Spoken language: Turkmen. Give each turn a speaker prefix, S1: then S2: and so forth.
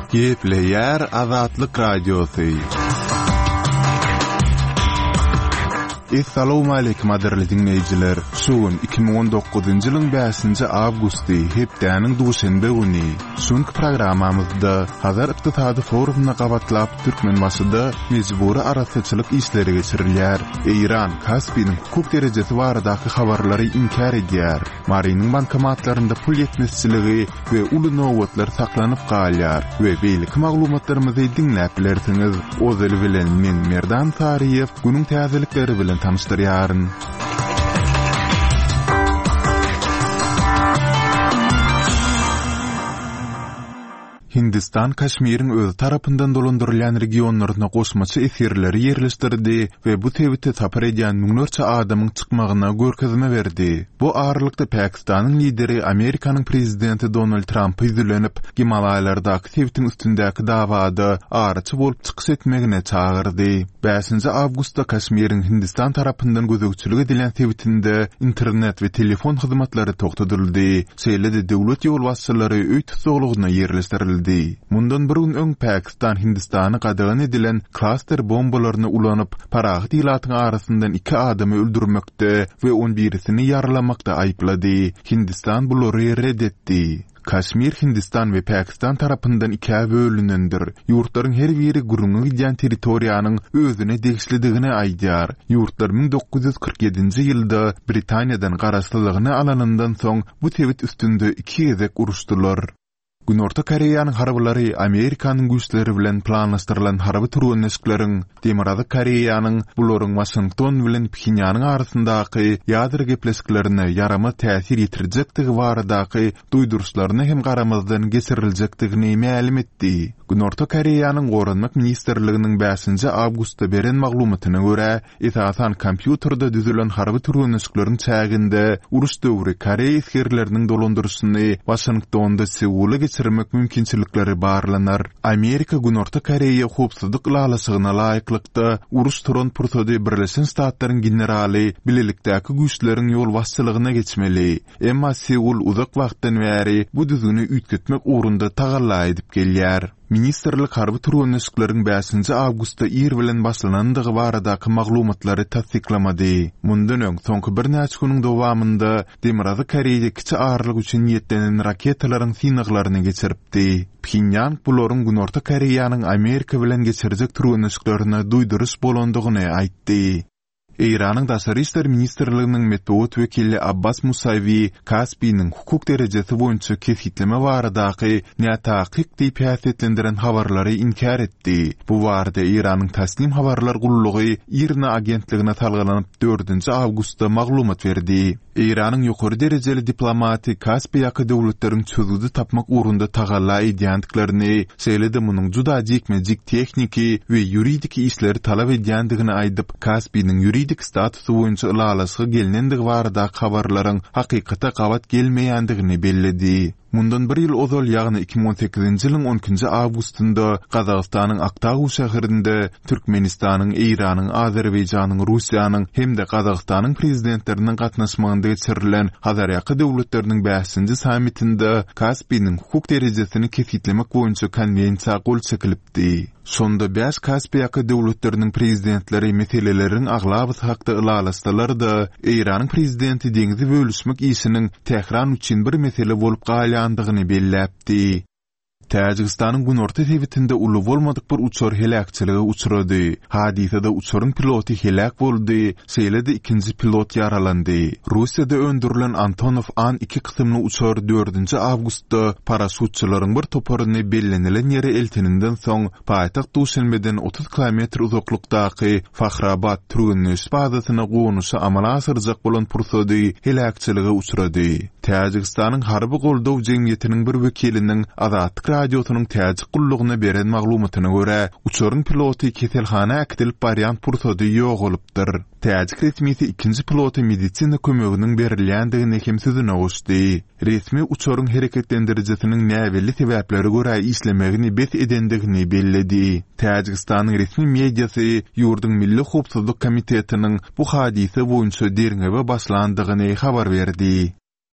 S1: Gepleyer Azatlyk Radiosu. Assalamu alaykum aderli dinleyijiler. Şuun 2019-njy ýylyň 5-nji awgusty hepdäniň duşanbe güni şonky programamyzda Hazar Iqtisady forumuna gabatlap türkmen başyda mejburi araççylyk işleri geçirilýär. İran Kaspiyň hukuk derejesi baradaky habarlary inkar edýär. Marinin bankomatlarynda pul ýetmezçiligi we uly nowatlar saklanyp galýar we beýlik maglumatlarymyzy dinläp bilersiňiz. Ozel bilen men Merdan Tariýew günüň täzelikleri bilen tanıştırýaryn. Hindistan Kaşmir'in öz tarapyndan dolandyrylýan regionlaryna goşmaçy esirleri yerleşdirdi we bu tebitde tapar edýän müňlerçe adamyň çykmagyna görkezme berdi. Bu aralykda Pakistanyň lideri Amerikanyň prezidenti Donald Trump üzülenip Himalayalardaky tebitiň üstündäki dawada araçy bolup çykyş etmegine çagyrdy. 5-nji awgustda Kaşmir'in Hindistan tarapyndan gözegçilik edilen tebitinde internet we telefon hyzmatlary toktatyldy. Şeýle-de döwlet ýol başçylary öý tutsagylygyna yerleşdirildi. Mundan bir gün öň Pakistan Hindistany gadagan edilen klaster bombalaryny ulanyp paragy diýlatyň arasyndan 2 adamy öldürmekde we 11-sini yaralamakda aýplady. Hindistan bulary reddetdi. Kaşmir Hindistan we Pakistan tarapyndan 2-ä bölünendir. Ýurtlaryň her biri gurungy gidýän territoriýanyň özüne degişlidigine aýdýar. Ýurtlar 1947-nji ýylda Britaniýadan garaşlygyny alanyndan soň bu tebit üstünde 2 gezek uruşdylar. Günorta Koreýanyň harbylary Amerikanyň güýçleri bilen planlaşdyrylan harby türgünleşiklerin Demirady Koreýanyň bularyň Washington bilen Pxenyanyň arasyndaky ýadyr gepleşiklerine ýarama täsir ýetirjekdigi baradaky duýduruşlaryny hem garamazdan geçiriljekdigini ma'lum etdi. Günorta Koreýanyň Goranmak ministrliginiň 5-nji awgustda beren maglumatyna görä, esasan kompýuterda düzülen harby türgünleşiklerin çäginde uruş döwri Koreýa esirleriniň dolandyrşyny Washingtonda Seul'a geçirmek mümkinçilikleri barlanar. Amerika Günorta Koreýa howpsuzlyk lalasygyna laýyklykda uruş turan pursady Birleşen Ştatlaryň generali bilelikdäki güýçleriň ýol başçylygyna geçmeli. Emma Seul uzak wagtdan bäri bu düzgüni üýtgetmek ugrunda tagalla edip gelýär. Ministerlik harby türgünleşikleriň 5-nji awgustda ir bilen başlanandygy baradaky maglumatlary tasdiklamady. Mundan öň soňky bir näçe güniň dowamında Demirady Koreýa kiçi ağırlyk üçin ýetlenen raketalaryň synaklaryny geçiripdi. Pxenyan bularyň Günorta Koreýanyň Amerika bilen geçirjek türgünleşiklerini duýduruş bolandygyny aýtdy. İran'ın Daşary işler ministrliginiň metbuat wekili Abbas Musavi Kaspiyň hukuk derejesi boýunça kefitleme baradaky nätakyk diýip häsiýetlendiren habarlary inkar etdi. Bu barada İran'yň Tasnim habarlar gullugy IRNA agentligine talgalanyp 4-nji awgustda maglumat berdi. İran'yň ýokary derejeli diplomaty Kaspiýaky döwletleriň çözüdi tapmak ugrunda tagalla edýändiklerini, şeýle-de munyň juda jekmejik tekniki we ýuridiki işleri talap edýändigini aýdyp, Kaspiýnyň ýuridik statusu boýunça ulalasy gelinendigi barada habarlaryň hakykata gabat gelmeýändigini belledi. Mundan bir ýyl ozal ýagny 2018-nji ýylyň 12-nji awgustynda Gazagystanyň Aktagu şäherinde Türkmenistanyň, Iranyň, Azerbaýjanyň, Russiýanyň hemde Gazagystanyň prezidentleriniň gatnaşmagynda geçirilen Hazarýaky döwletleriniň 5-nji sammitinde Kaspiyň hukuk derejesini kesitlemek boýunça konvensiýa gol çekilipdi. Sonda 5 Kaspiýaky döwletleriniň prezidentleri meseleleriň aglabys hakda ulalaşdylar da Iranyň prezidenti deňizi bölüşmek işiniň Tehran üçin bir mesele bolup galýandygyny belläpdi. Täjikistanyň Günorta tebitinde uly bolmadyk bir uçar helakçylygy uçrady. Hadisede uçaryň piloty helak boldy, şeýle-de ikinji pilot yaralandy. Russiýada öndürilen Antonov An-2 kysymly uçar 4-nji awgustda paraşutçylaryň bir toparyny bellenilen ýere elteninden soň paýtaxt Duşanbeden 30 km uzaklykdaky Fahrabad türgünleşik bazasyna goňuşy amala asyrjak bolan pursady helakçylygy uçrady. Täjikistanyň harby goldaw jemgyýetiniň bir wekiliniň Azatlyk radiosynyň täjik gullugyna beren maglumatyna görä, uçaryň piloty keselhana akdilip barýan pursady ýok bolupdyr. Täjik resmisi ikinji piloty medisina kömeginiň berilýändigini hem sözüne goşdy. Resmi uçaryň hereketlendirjisiniň näweli sebäpleri görä işlemegini bes edendigini belledi. Täjikistanyň resmi mediasy ýurduň Milli Howpsuzlyk Komitetiniň bu hadise boýunça derňebe başlandygyny habar berdi.